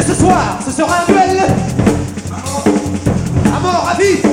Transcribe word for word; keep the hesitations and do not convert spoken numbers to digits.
ce soir, ce sera un duel à mort, à vie.